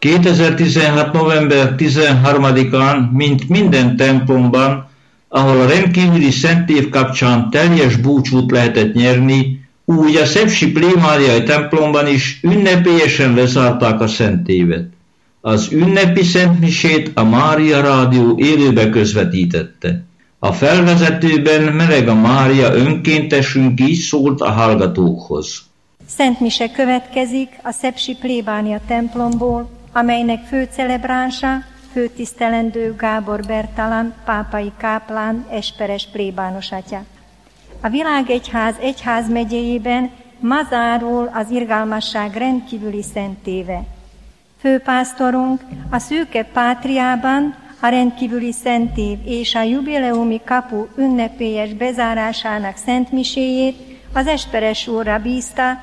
2016. november 13-án, mint minden templomban, ahol a rendkívüli szentév kapcsán teljes búcsút lehetett nyerni, úgy a szepsi plébániai templomban is ünnepélyesen lezárták a szentévet. Az ünnepi szentmisét a Mária Rádió élőbe közvetítette. A felvezetőben Melega Mária önkéntesünk így szólt a hallgatókhoz. Szentmise következik a szepsi plébánia templomból, amelynek főcelebránsa főtisztelendő Gábor Bertalan, pápai káplán, esperes plébános atya. A Világegyház egyházmegyéjében ma zárul az irgalmasság rendkívüli szentéve. Főpásztorunk a szűke pátriában a rendkívüli szentév és a jubileumi kapu ünnepélyes bezárásának szentmiséjét az esperes úrra bízta,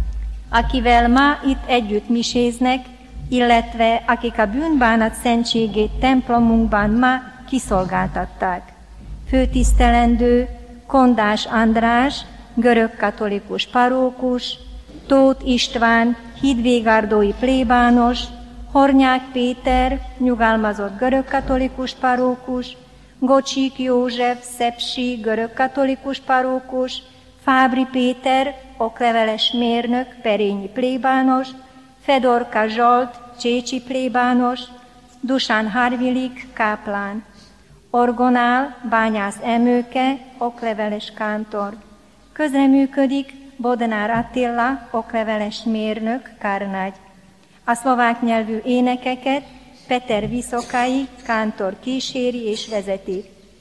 akivel ma itt együtt miséznek, illetve akik a bűnbánat szentségét templomunkban ma kiszolgáltatták. Főtisztelendő Kondás András, görögkatolikus parókus, Tóth István, hídvégárdói plébános, Hornyák Péter, nyugalmazott görögkatolikus parókus, Gocsik József, szepsi görögkatolikus parókus, Fábri Péter, okleveles mérnök, perényi plébános, Fedorka Zsolt, csécsi plébános, Dusán Harvilik, káplán, orgonál, Bányász Emőke, okleveles kántor. Közreműködik Bodnár Attila, okleveles mérnök, karnagy. A szlovák nyelvű énekeket Peter Viszokai, kántor kíséri és vezeti.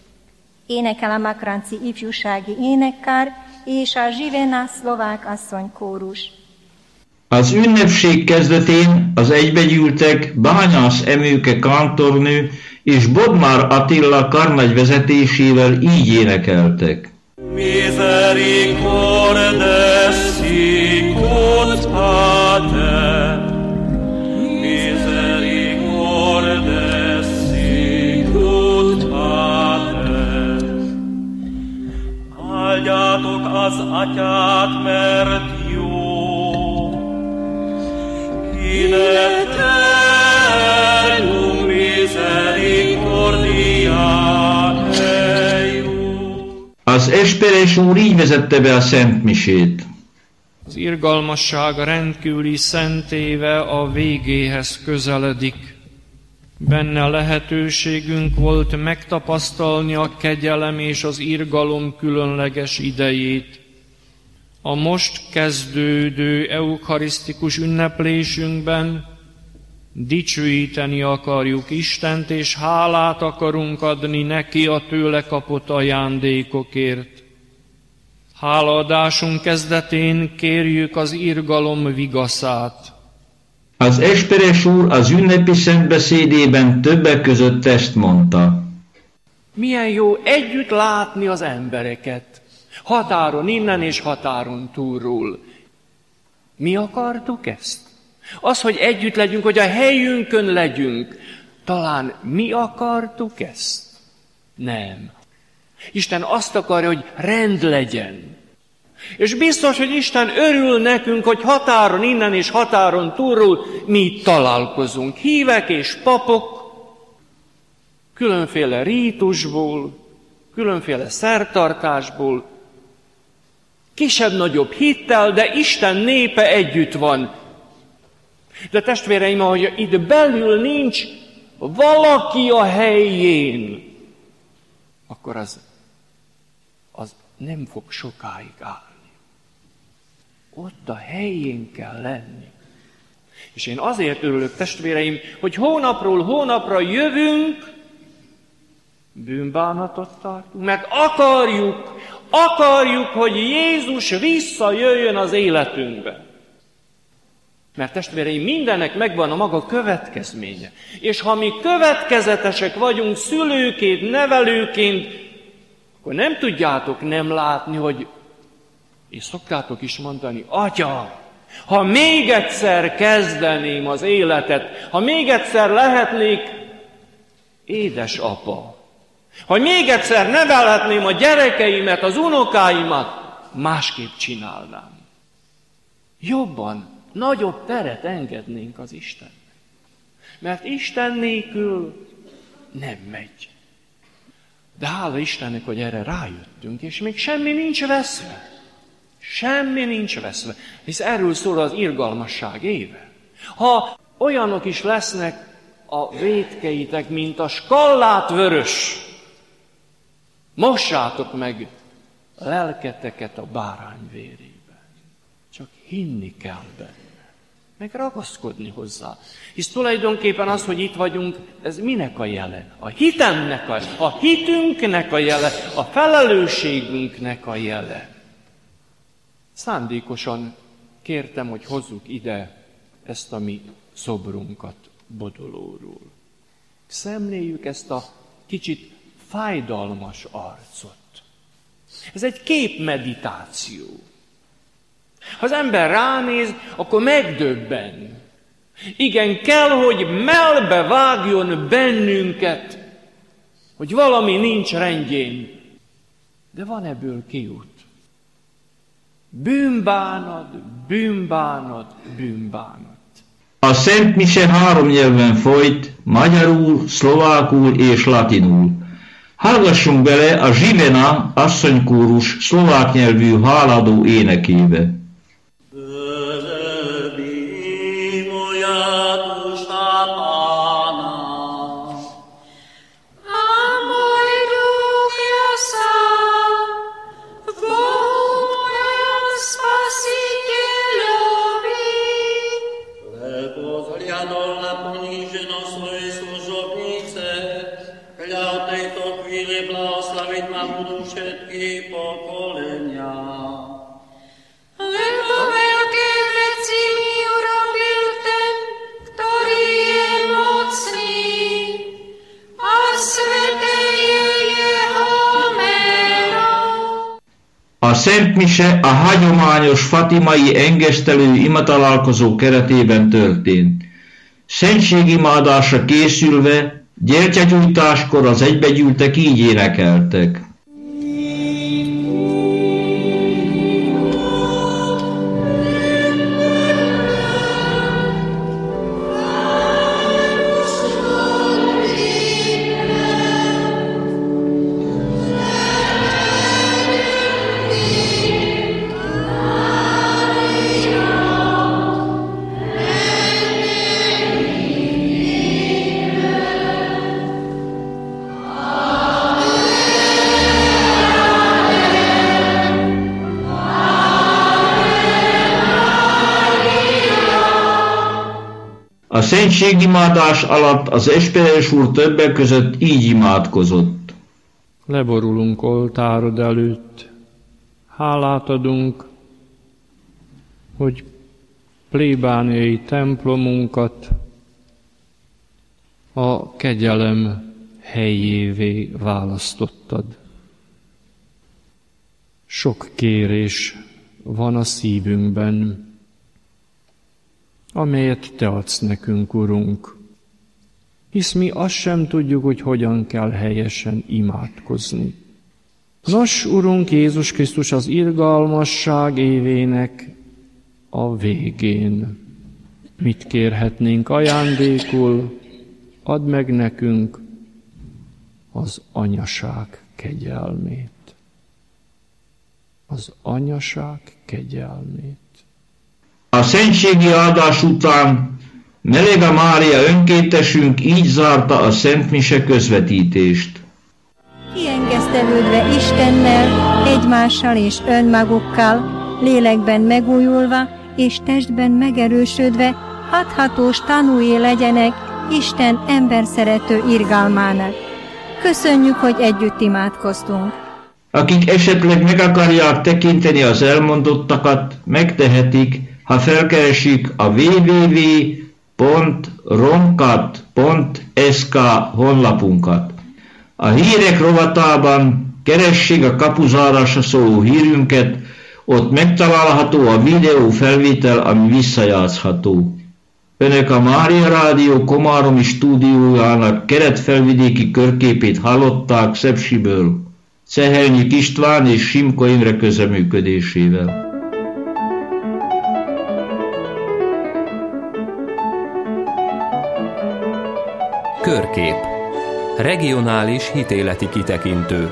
Énekel a Makranci ifjúsági énekkár és a Zsivena szlovák asszonykórus. Az ünnepség kezdetén az egybegyűltek Bányász Emőke kántornő és Bodnár Attila karnagy vezetésével így énekeltek. Misericordes sicut pater, misericordes sicut pater. Áldjátok az atyát, mert jó, in eternum misericordiae. Az esperes úr így vezette be a szentmisét. Az irgalmasság rendkívüli szentéve a végéhez közeledik. Benne lehetőségünk volt megtapasztalni a kegyelem és az irgalom különleges idejét. A most kezdődő eukarisztikus ünneplésünkben dicsőíteni akarjuk Istent, és hálát akarunk adni neki a tőle kapott ajándékokért. Hálaadásunk kezdetén kérjük az irgalom vigaszát. Az esperes úr az ünnepi szentbeszédében többek között ezt mondta. Milyen jó együtt látni az embereket, határon innen és határon túlról. Mi akartuk ezt? Az, hogy együtt legyünk, hogy a helyünkön legyünk. Talán mi akartuk ezt? Nem. Isten azt akarja, hogy rend legyen. És biztos, hogy Isten örül nekünk, hogy határon innen és határon túlról mi itt találkozunk. Hívek és papok, különféle rítusból, különféle szertartásból, kisebb-nagyobb hittel, de Isten népe együtt van. De testvéreim, ahogy itt belül nincs valaki a helyén, akkor az nem fog sokáig állni. Ott a helyén kell lenni. És én azért örülök, testvéreim, hogy hónapról hónapra jövünk, bűnbánatot tartunk, mert akarjuk, hogy Jézus visszajöjjön az életünkbe. Mert testvéreim, mindennek megvan a maga következménye. És ha mi következetesek vagyunk szülőként, nevelőként, akkor nem tudjátok nem látni, hogy, és szoktátok is mondani, Atya, ha még egyszer kezdeném az életet, ha még egyszer lehetnék édesapa, ha még egyszer nevelhetném a gyerekeimet, az unokáimat, másképp csinálnám. Jobban, nagyobb teret engednénk az Istennek. Mert Isten nélkül nem megy. De hála Istennek, hogy erre rájöttünk, és még semmi nincs veszve. Semmi nincs veszve, hisz erről szól az irgalmasság éve. Ha olyanok is lesznek a vétkeitek, mint a skallát vörös, mossátok meg lelketeket a bárány vérébe. Csak hinni kell benne, meg ragaszkodni hozzá. Hisz tulajdonképpen az, hogy itt vagyunk, ez minek a jele? A hitemnek a hitünknek a jele, a felelősségünknek a jele. Szándékosan kértem, hogy hozzuk ide ezt a mi szobrunkat Bodolóról. Szemléljük ezt a kicsit fájdalmas arcot. Ez egy képmeditáció. Ha az ember ránéz, akkor megdöbben. Igen, kell, hogy mellbe vágjon bennünket, hogy valami nincs rendjén. De van ebből kiút. Bűnbánat, bűnbánat, bűnbánat. A Szent Mise 3 nyelven folyt, magyarul, szlovákul és latinul. Hallgassunk bele a Zsivena asszonykórus szlovák nyelvű háladó énekébe. A Szent Mise a hagyományos fatimai engesztelő imatalálkozó keretében történt. Szentségimádásra készülve, gyertyagyújtáskor az egybegyűltek így énekeltek. A szentségimádás alatt az Esperes úr többek között így imádkozott. Leborulunk oltárod előtt, hálát adunk, hogy plébániai templomunkat a kegyelem helyévé választottad. Sok kérés van a szívünkben, amelyet Te adsz nekünk, Urunk, hisz mi azt sem tudjuk, hogy hogyan kell helyesen imádkozni. Nos, Urunk Jézus Krisztus, az irgalmasság évének a végén mit kérhetnénk ajándékul? Add meg nekünk az anyaság kegyelmét. Az anyaság kegyelmét. A szentségi áldás után Melega Mária önkéntesünk így zárta a Szent Mise közvetítést. Kiengesztelődve Istennel, egymással és önmagukkal, lélekben megújulva és testben megerősödve, hathatós tanúi legyenek Isten emberszerető irgalmának. Köszönjük, hogy együtt imádkoztunk. Akik esetleg meg akarják tekinteni az elmondottakat, megtehetik, ha felkeresik a www.romkat.sk honlapunkat. A hírek rovatában keressék a kapuzárásra szóló hírünket, ott megtalálható a videó felvétel, ami visszajátszható. Önök a Mária Rádió komáromi stúdiójának keretfelvidéki körképét hallották Szepsiből, Cehelnyik István és Simko Imre közreműködésével. Körkép. Regionális hitéleti kitekintő.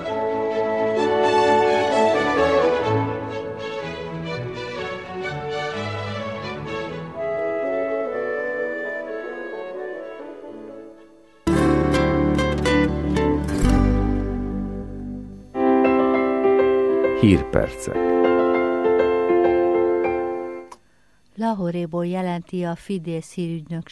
Hírpercek. Lahoréból jelenti a Fidesz hírügynökség